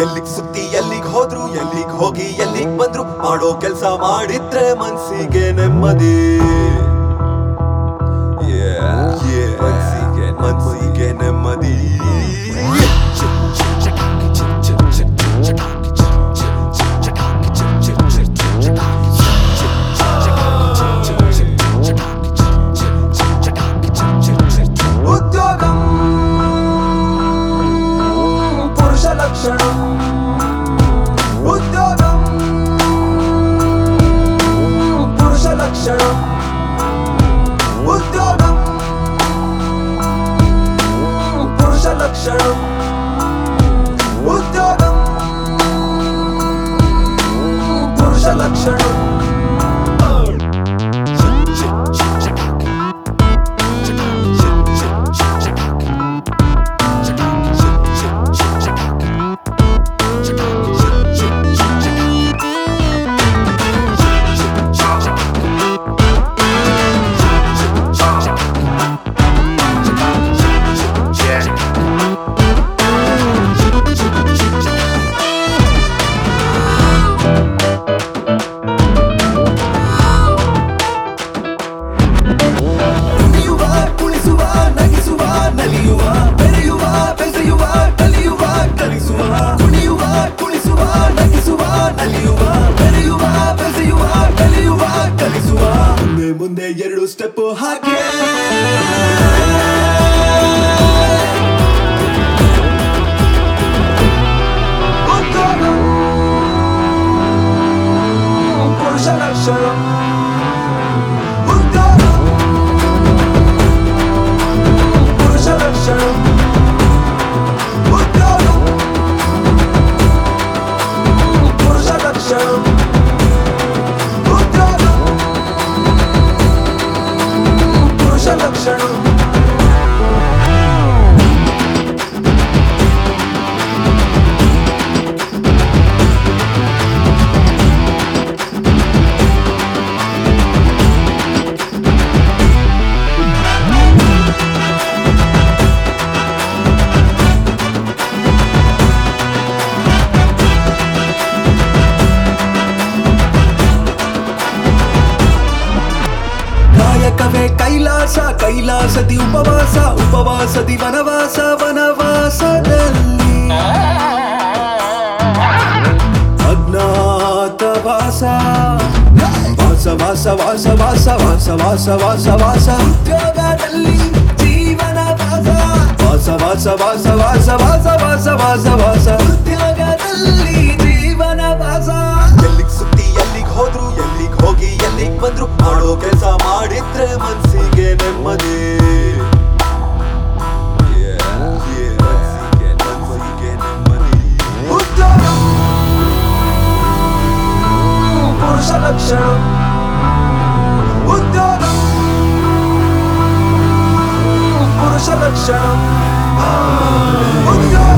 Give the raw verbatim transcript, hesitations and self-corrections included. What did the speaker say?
ಎಲ್ಲಿಗ್ ಸುತ್ತಿ ಎಲ್ಲಿಗ್ ಹೋದ್ರು ಎಲ್ಲಿಗ್ ಹೋಗಿ ಎಲ್ಲಿಗ್ ಬಂದ್ರು ಮಾಡೋ ಕೆಲ್ಸ ಮಾಡಿದ್ರೆ ಮನ್ಸಿಗೆ ನೆಮ್ಮದಿ ಮನ್ಸಿಗೆ ಮನ್ಸಿಗೆ ನೆಮ್ಮದಿ ಉದ್ಯೋಗಂ ಪುರುಷ ಲಕ್ಷಣಂ ಉದ್ಯೋಗಂ ಪುರುಷ ಲಕ್ಷಣಂ ಉದ್ಯೋಗಂ ಪುರುಷ ಲಕ್ಷಣಂ ಉದ್ಯೋಗಂ ಪುರುಷ ಲಕ್ಷಣಂ ಮುಂದೆ ಎರಡು ಸ್ಟೆಪ್ ಹಾಕಿ ಪುರುಷ ಲಕ್ಷಣ ಪುರುಷ ಲಕ್ಷಣ ಪುರುಷ ಲಕ್ಷಣ ಲಕ್ಷಣ ಕಾಯಕವೇ ಕೈಲಾಸ ಕೈಲಾಸದಿ ಉಪವಾಸ ಉಪವಾಸದಿ ವನವಾಸ ವನವಾಸದಲ್ಲಿ ಅಜ್ಞಾತವಾಸ ವಾಸ ವಾಸ ವಾಸ ವಾಸ ವಾಸ ವಾಸ ವಾಸ ವಾಸ ಉದ್ಯೋಗದಲ್ಲಿ ಜೀವನ ವಾಸ ವಾಸ ವಾಸ ವಾಸ ವಾಸ ವಾಸ ವಾಸ ವಾಸ ವಾಸ ಉದ್ಯೋಗದಲ್ಲಿ ಜೀವನ ವಾಸ ಎಲ್ಲಿಗ್ ಸುತ್ತಿ ಎಲ್ಲಿಗ್ ಹೋದ್ರು ಎಲ್ಲಿಗ್ ಹೋಗಿ ಎಲ್ಲಿಗ್ ಬಂದ್ರು ಮಾಡೋ ಕೆಲಸ ಮಾಡಿದ್ರೆ ಮನ್ಸಿಗೆ ನೆಮ್ಮದಿ ಮನ್ಸಿಗೆ ನೆಮ್ಮದಿ ಉದ್ಯೋಗಂ ಪುರುಷ ಲಕ್ಷಣ ಉದ್ಯೋಗಂ ಪುರುಷ ಲಕ್ಷಣ ಉದ್ಯೋಗ